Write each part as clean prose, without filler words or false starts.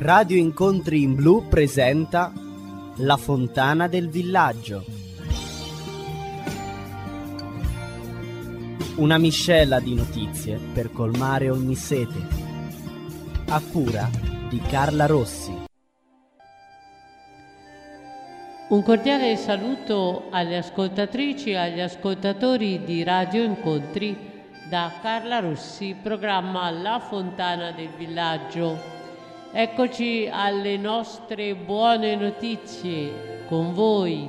Radio Incontri in Blu presenta La fontana del villaggio. Una miscela di notizie per colmare ogni sete. A cura di Carla Rossi. Un cordiale saluto alle ascoltatrici e agli ascoltatori di Radio Incontri da Carla Rossi, programma La fontana del villaggio. Eccoci alle nostre buone notizie con voi.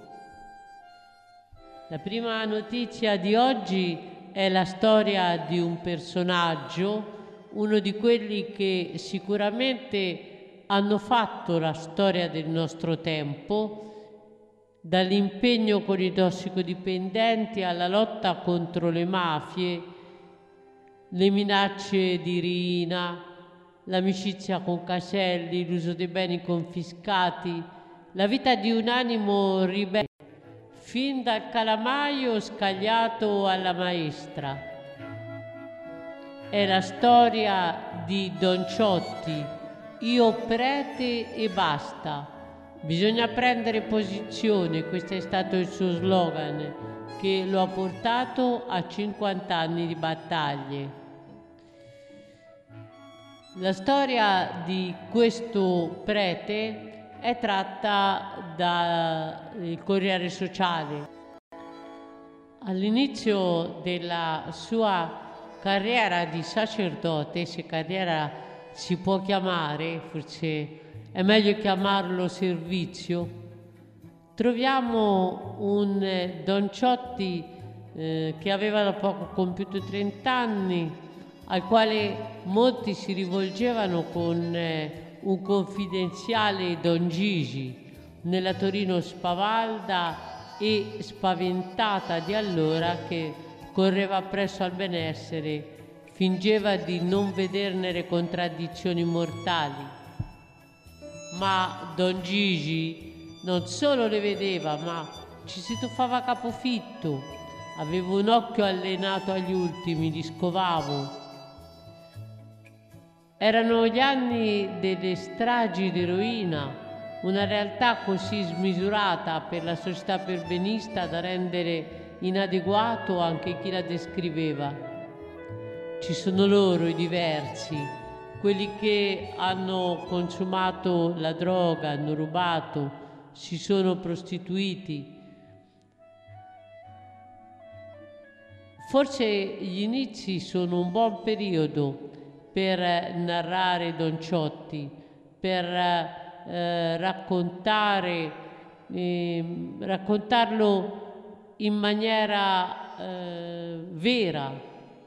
La prima notizia di oggi è la storia di un personaggio, uno di quelli che sicuramente hanno fatto la storia del nostro tempo, dall'impegno con i tossicodipendenti alla lotta contro le mafie, le minacce di Riina, l'amicizia con Caselli, l'uso dei beni confiscati, la vita di un animo ribelle, fin dal calamaio scagliato alla maestra. È la storia di Don Ciotti, io prete e basta. Bisogna prendere posizione, questo è stato il suo slogan, che lo ha portato a 50 anni di battaglie. La storia di questo prete è tratta dal Corriere Sociale. All'inizio della sua carriera di sacerdote, se carriera si può chiamare, forse è meglio chiamarlo servizio, troviamo un Don Ciotti che aveva da poco compiuto 30 anni, al quale molti si rivolgevano con un confidenziale Don Gigi nella Torino spavalda e spaventata di allora, che correva presso al benessere, fingeva di non vederne le contraddizioni mortali. Ma Don Gigi non solo le vedeva, ma ci si tuffava capofitto. Avevo un occhio allenato agli ultimi, li scovavo. Erano gli anni delle stragi d'eroina, una realtà così smisurata per la società perbenista da rendere inadeguato anche chi la descriveva. Ci sono loro, i diversi, quelli che hanno consumato la droga, hanno rubato, si sono prostituiti. Forse gli inizi sono un buon periodo per narrare Don Ciotti, per raccontarlo in maniera vera.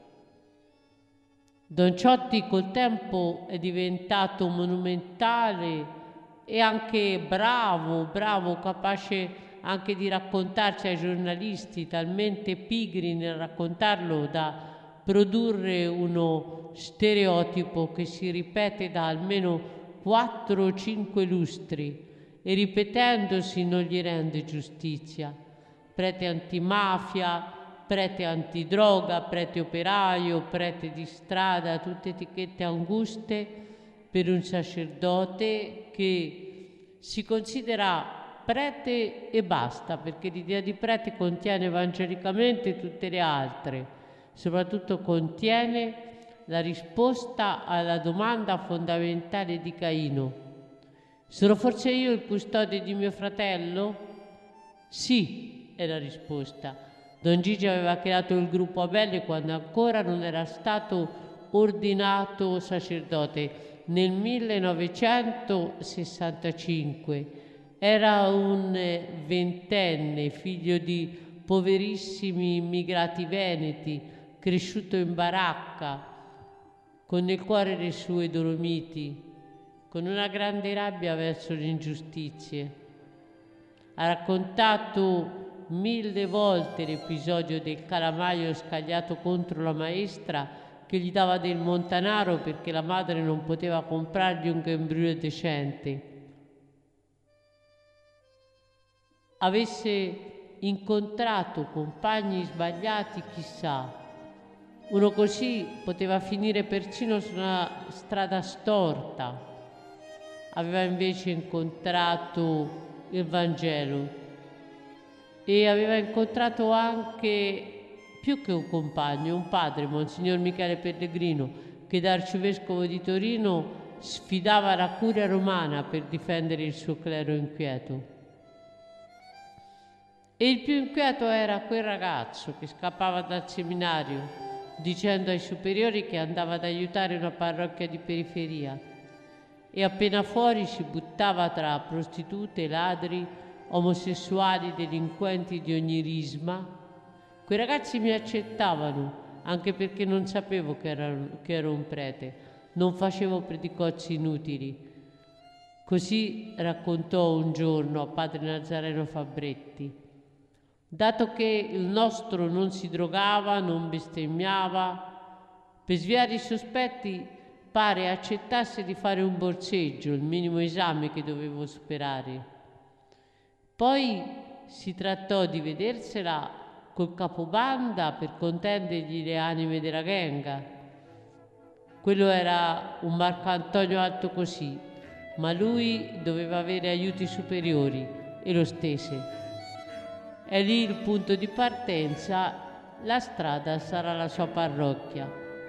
Don Ciotti col tempo è diventato monumentale e anche bravo, capace anche di raccontarci ai giornalisti, talmente pigri nel raccontarlo da produrre uno stereotipo che si ripete da almeno 4 o 5 lustri e ripetendosi non gli rende giustizia. Prete antimafia, prete antidroga, prete operaio, prete di strada, tutte etichette anguste per un sacerdote che si considera prete e basta, perché l'idea di prete contiene evangelicamente tutte le altre. Soprattutto contiene la risposta alla domanda fondamentale di Caino: sono forse io il custode di mio fratello? Sì, è la risposta. Don Gigi aveva creato il gruppo Abelle quando ancora non era stato ordinato sacerdote, nel 1965. Era un ventenne, figlio di poverissimi immigrati veneti, cresciuto in baracca, con nel cuore le sue Dolomiti, con una grande rabbia verso le ingiustizie. Ha raccontato 1000 volte l'episodio del calamaio scagliato contro la maestra che gli dava del montanaro perché la madre non poteva comprargli un grembiule decente. Avesse incontrato compagni sbagliati, chissà. Uno così poteva finire persino su una strada storta. aveva invece incontrato il Vangelo e aveva incontrato anche, più che un compagno, un padre, Monsignor Michele Pellegrino, che da arcivescovo di Torino sfidava la curia romana per difendere il suo clero inquieto. E il più inquieto era quel ragazzo che scappava dal seminario dicendo ai superiori che andava ad aiutare una parrocchia di periferia e appena fuori si buttava tra prostitute, ladri, omosessuali, delinquenti di ogni risma. Quei ragazzi mi accettavano anche perché non sapevo che ero un prete, non facevo predicozzi inutili. Così raccontò un giorno a padre Nazareno Fabretti. Dato che il nostro non si drogava, non bestemmiava, per sviare i sospetti pare accettasse di fare un borseggio, il minimo esame che dovevo superare. Poi si trattò di vedersela col capobanda per contendergli le anime della genga. Quello era un Marcantonio alto così, ma lui doveva avere aiuti superiori e lo stese. È lì il punto di partenza, la strada sarà la sua parrocchia.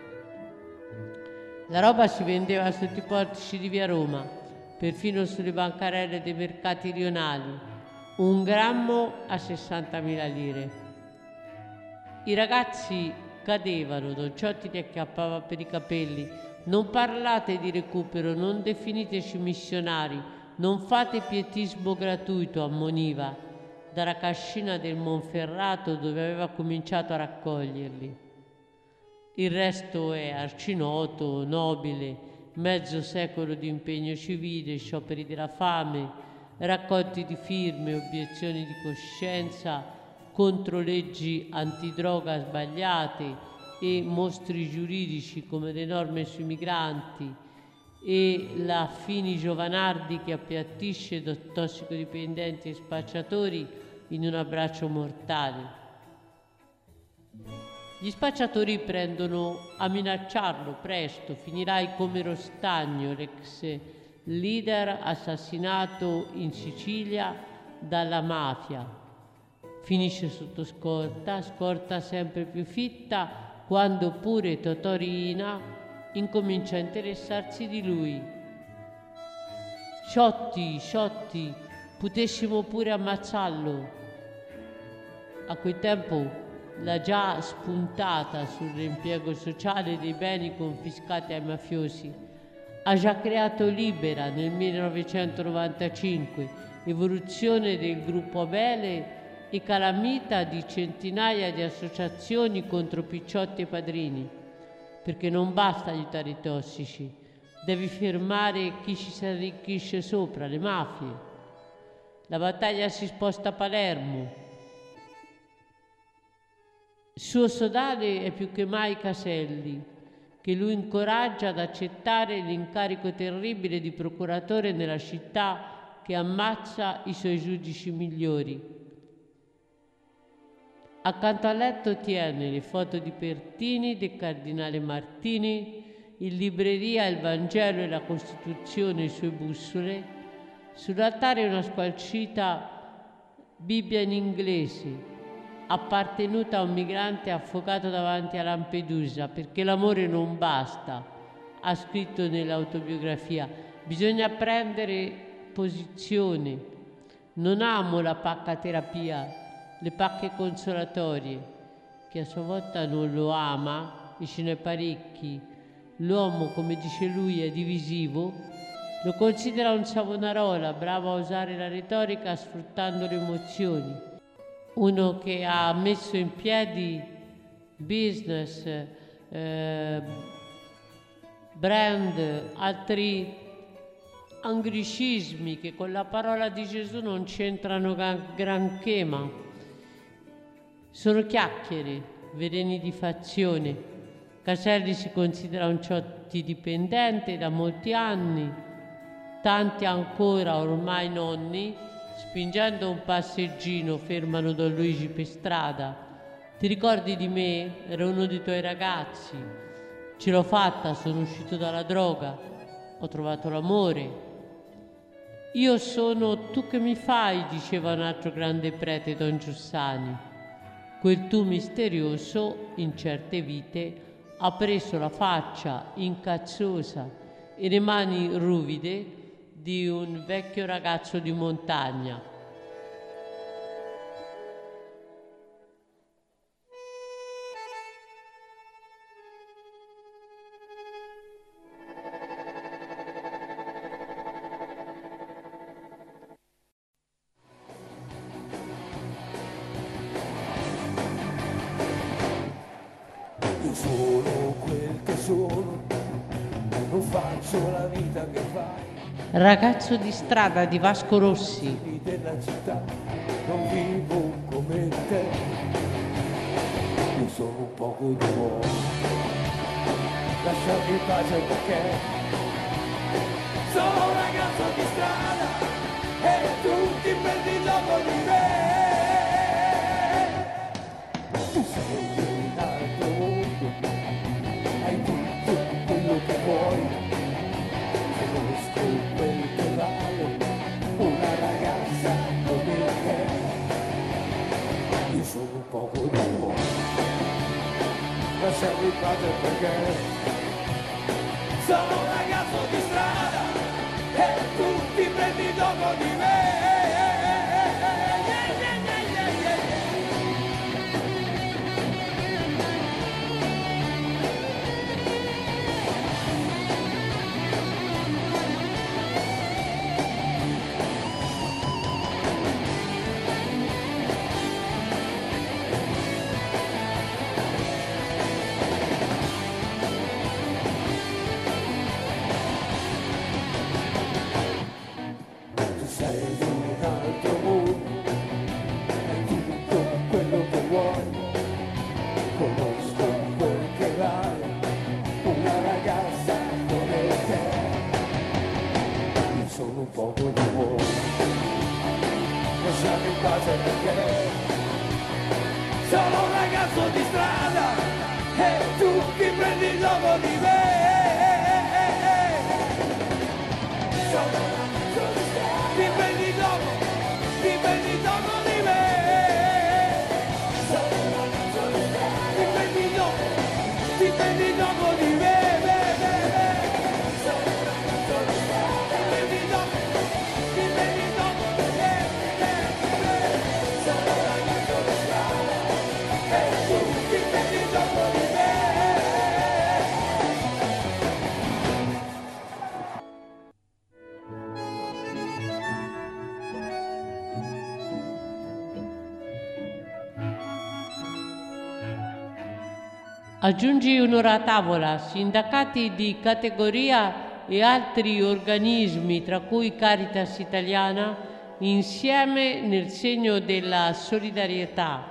La roba si vendeva sotto i portici di via Roma, perfino sulle bancarelle dei mercati rionali, 1 grammo a 60.000 lire. I ragazzi cadevano, Don Ciotti li acchiappava per i capelli. Non parlate di recupero, non definiteci missionari, non fate pietismo gratuito, ammoniva dalla cascina del Monferrato dove aveva cominciato a raccoglierli. Il resto è arcinoto, nobile, mezzo secolo di impegno civile, scioperi della fame, raccolti di firme, obiezioni di coscienza contro leggi antidroga sbagliate e mostri giuridici come le norme sui migranti e la Fini Giovanardi che appiattisce tossicodipendenti e spacciatori in un abbraccio mortale. Gli spacciatori prendono a minacciarlo presto, finirai come Rostagno, l'ex leader assassinato in Sicilia dalla mafia. Finisce sotto scorta sempre più fitta, quando pure Totò Riina incomincia a interessarsi di lui. Sciotti, potessimo pure ammazzarlo. A quel tempo la già spuntata sul reimpiego sociale dei beni confiscati ai mafiosi ha già creato Libera nel 1995, evoluzione del gruppo Abele e calamita di centinaia di associazioni contro picciotti e padrini, perché non basta aiutare i tossici, devi fermare chi ci si arricchisce sopra, le mafie. La battaglia si sposta a Palermo. Il suo sodale è più che mai Caselli, che lui incoraggia ad accettare l'incarico terribile di procuratore nella città che ammazza i suoi giudici migliori. Accanto al letto tiene le foto di Pertini, del cardinale Martini, in libreria il Vangelo e la Costituzione e le sue bussole, sull'altare una squalcita Bibbia in inglese, appartenuta a un migrante affogato davanti a Lampedusa, perché l'amore non basta, ha scritto nell'autobiografia, bisogna prendere posizione. Non amo la pacca terapia, le pacche consolatorie, che a sua volta non lo ama, e ce n'è parecchi. L'uomo, come dice lui, è divisivo, lo considera un Savonarola, bravo a usare la retorica sfruttando le emozioni. Uno che ha messo in piedi business, brand, altri anglicismi che con la parola di Gesù non c'entrano granché, ma sono chiacchiere, veleni di fazione. Caselli si considera un Ciotti dipendente da molti anni, tanti ancora ormai nonni. Spingendo un passeggino fermano Don Luigi per strada. Ti ricordi di me? Ero uno dei tuoi ragazzi. Ce l'ho fatta, sono uscito dalla droga. Ho trovato l'amore. Io sono tu che mi fai, diceva un altro grande prete, Don Giussani. Quel tu misterioso, in certe vite, ha preso la faccia incazzosa e le mani ruvide di un vecchio ragazzo di montagna. Io sono quel che sono, non faccio la vita che fai. Ragazzo di strada di Vasco Rossi. Della città, non vivo come te. Io sono un poco di uomo, lasciami in pace perché sono un ragazzo di strada e tu ti prendi gioco di me. Tu sei un altro mondo, hai tutto quello che vuoi, conosco quel che vale una ragazza come te. Io sono un poco di uomo, lasciami in pace perché sono un ragazzo di strada e tu ti prendi gioco di me. Sei di un altro mondo, hai tutto quello che vuoi, conosco quel che vale una ragazza come te. Io sono un poco di uomo, lasciami in pace perché sono un ragazzo di strada e tu ti prendi il gioco di me. Ti prendi gioco di me. Ti prendi gioco di me. Aggiungi un'ora a tavola, sindacati di categoria e altri organismi, tra cui Caritas Italiana, insieme nel segno della solidarietà.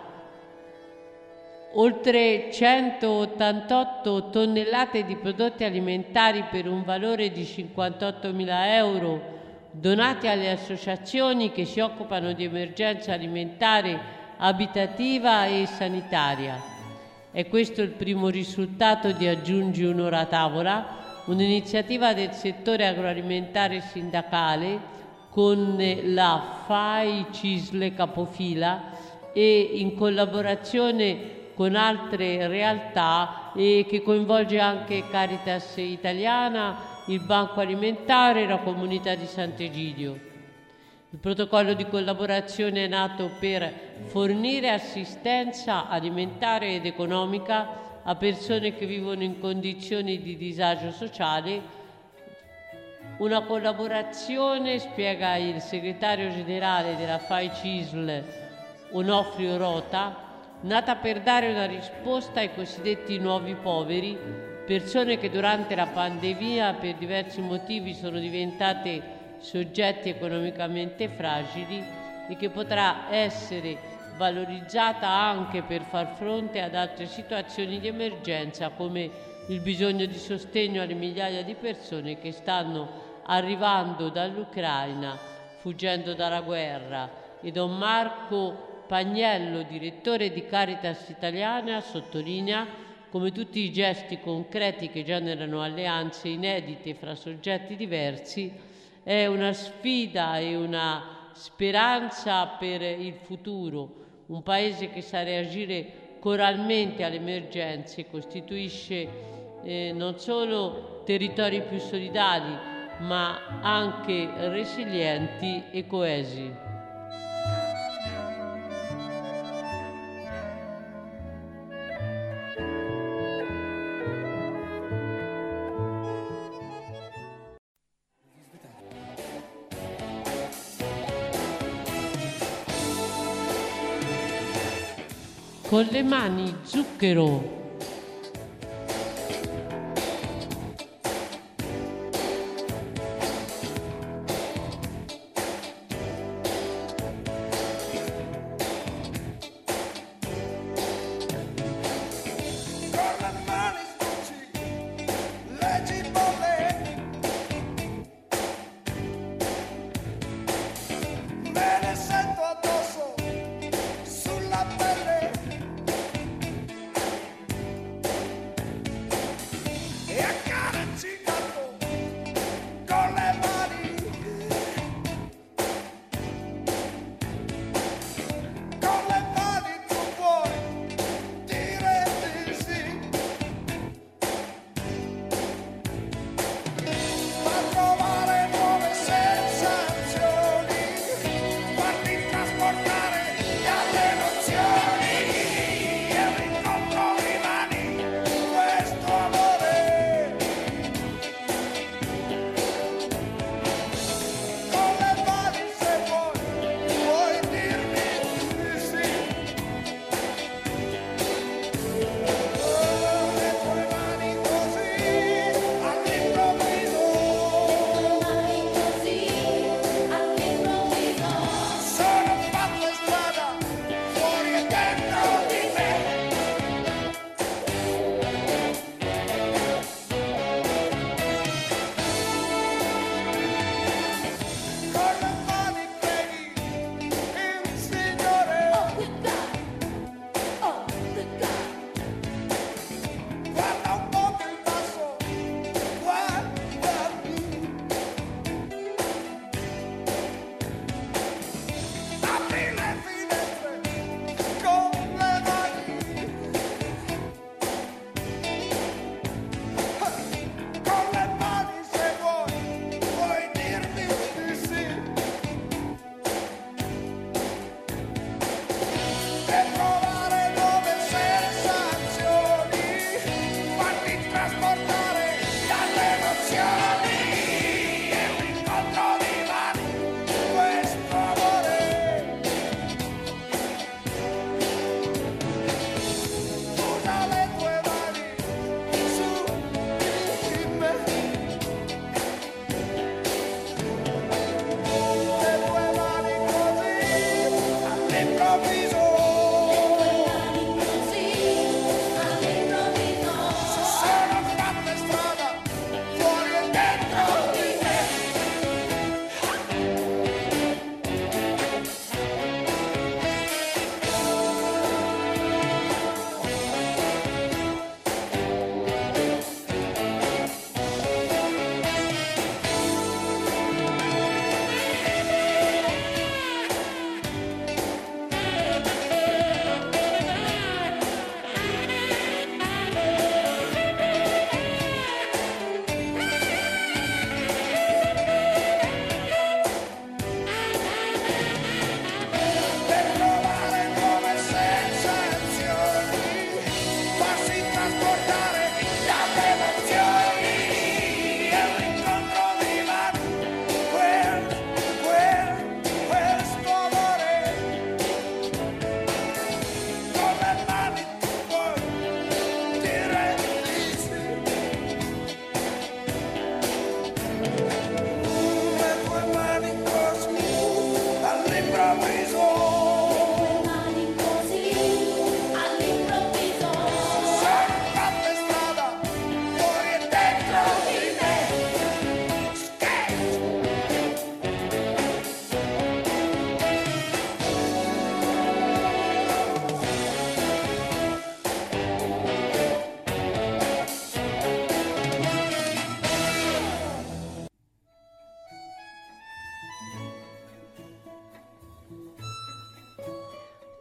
Oltre 188 tonnellate di prodotti alimentari per un valore di 58.000 euro donati alle associazioni che si occupano di emergenza alimentare, abitativa e sanitaria. È questo il primo risultato di Aggiungi un'ora a tavola, un'iniziativa del settore agroalimentare sindacale con la FAI CISL capofila e in collaborazione con altre realtà e che coinvolge anche Caritas Italiana, il Banco Alimentare e la Comunità di Sant'Egidio. Il protocollo di collaborazione è nato per fornire assistenza alimentare ed economica a persone che vivono in condizioni di disagio sociale. Una collaborazione, spiega il segretario generale della FAI CISL, Onofrio Rota, nata per dare una risposta ai cosiddetti nuovi poveri, persone che durante la pandemia per diversi motivi sono diventate soggetti economicamente fragili e che potrà essere valorizzata anche per far fronte ad altre situazioni di emergenza come il bisogno di sostegno alle migliaia di persone che stanno arrivando dall'Ucraina fuggendo dalla guerra. E Don Marco Pagnello, direttore di Caritas Italiana, sottolinea come tutti i gesti concreti che generano alleanze inedite fra soggetti diversi è una sfida e una speranza per il futuro. Un paese che sa reagire coralmente alle emergenze costituisce non solo territori più solidali, ma anche resilienti e coesi. Con le mani zucchero.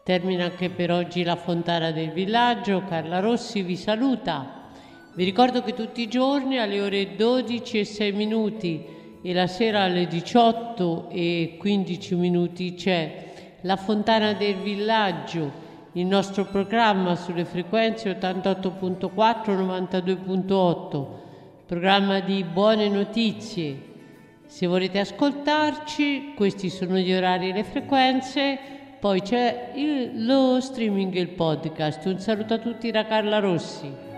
Termina anche per oggi la Fontana del Villaggio. Carla Rossi vi saluta. Vi ricordo che tutti i giorni alle ore 12:06 e la sera alle 18:15 c'è la Fontana del Villaggio, il nostro programma sulle frequenze 88.4 92.8, programma di buone notizie. Se volete ascoltarci, questi sono gli orari e le frequenze. Poi c'è lo streaming e il podcast. Un saluto a tutti da Carla Rossi.